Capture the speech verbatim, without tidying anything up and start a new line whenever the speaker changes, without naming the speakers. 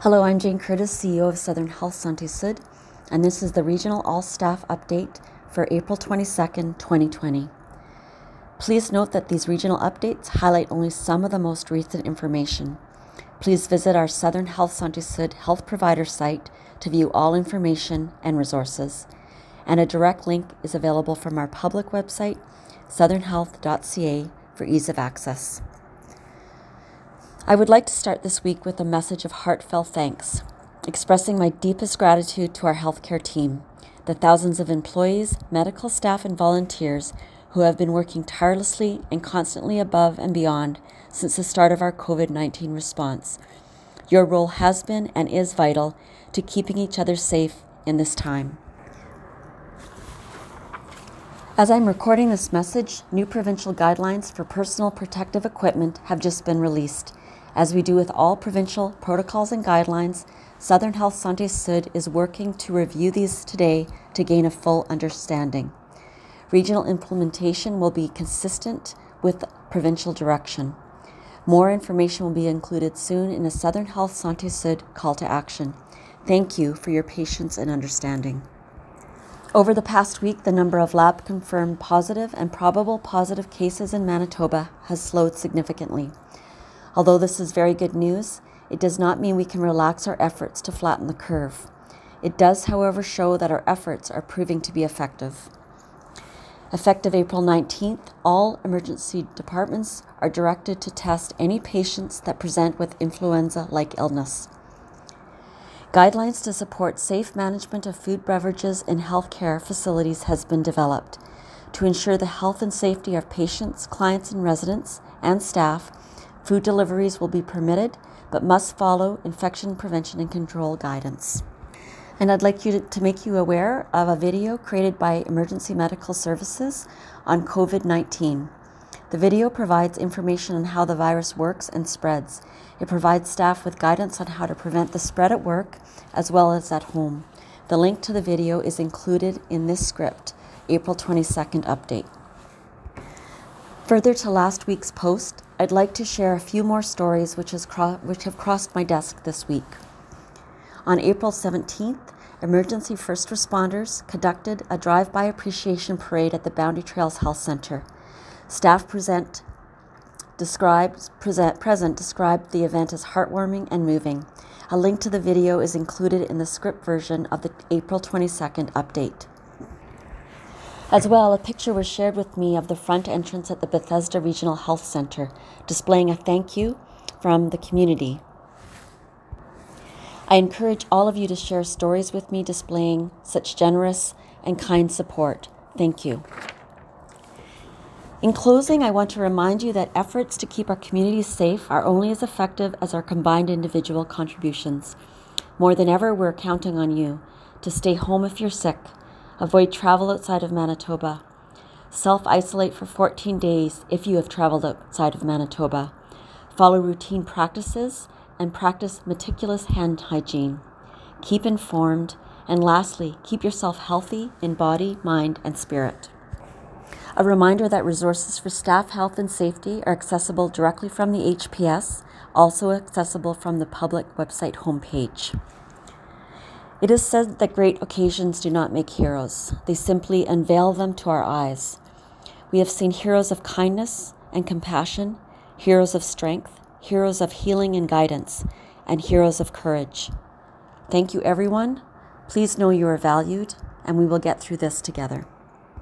Hello, I'm Jane Curtis, C E O of Southern Health Santé Sud, and this is the Regional All-Staff Update for April twenty-second, twenty twenty. Please note that these regional updates highlight only some of the most recent information. Please visit our Southern Health Santé Sud health provider site to view all information and resources, and a direct link is available from our public website, southern health dot c a, for ease of access. I would like to start this week with a message of heartfelt thanks, expressing my deepest gratitude to our healthcare team, the thousands of employees, medical staff, and volunteers who have been working tirelessly and constantly above and beyond since the start of our COVID nineteen response. Your role has been and is vital to keeping each other safe in this time. As I'm recording this message, new provincial guidelines for personal protective equipment have just been released. As we do with all provincial protocols and guidelines, Southern Health Santé Sud is working to review these today to gain a full understanding. Regional implementation will be consistent with provincial direction. More information will be included soon in the Southern Health Santé Sud call to action. Thank you for your patience and understanding. Over the past week, the number of lab-confirmed positive and probable positive cases in Manitoba has slowed significantly. Although this is very good news, it does not mean we can relax our efforts to flatten the curve. It does, however, show that our efforts are proving to be effective. Effective April nineteenth, all emergency departments are directed to test any patients that present with influenza-like illness. Guidelines to support safe management of food beverages in healthcare facilities has been developed. To ensure the health and safety of patients, clients, and residents and staff, food deliveries will be permitted, but must follow infection prevention and control guidance. And I'd like you to, to make you aware of a video created by Emergency Medical Services on COVID nineteen. The video provides information on how the virus works and spreads. It provides staff with guidance on how to prevent the spread at work as well as at home. The link to the video is included in this script, April twenty-second update. Further to last week's post, I'd like to share a few more stories which, has cro- which have crossed my desk this week. On April seventeenth, emergency first responders conducted a drive-by appreciation parade at the Boundary Trails Health Centre. Staff present described, present, present described the event as heartwarming and moving. A link to the video is included in the script version of the April twenty-second update. As well, a picture was shared with me of the front entrance at the Bethesda Regional Health Centre, displaying a thank you from the community. I encourage all of you to share stories with me displaying such generous and kind support. Thank you. In closing, I want to remind you that efforts to keep our communities safe are only as effective as our combined individual contributions. More than ever, we're counting on you to stay home if you're sick, avoid travel outside of Manitoba, self-isolate for fourteen days if you have traveled outside of Manitoba, follow routine practices, and practice meticulous hand hygiene. Keep informed, and lastly, keep yourself healthy in body, mind, and spirit. A reminder that resources for staff health and safety are accessible directly from the H P S, also accessible from the public website homepage. It is said that great occasions do not make heroes. They simply unveil them to our eyes. We have seen heroes of kindness and compassion, heroes of strength, heroes of healing and guidance, and heroes of courage. Thank you, everyone. Please know you are valued, and we will get through this together.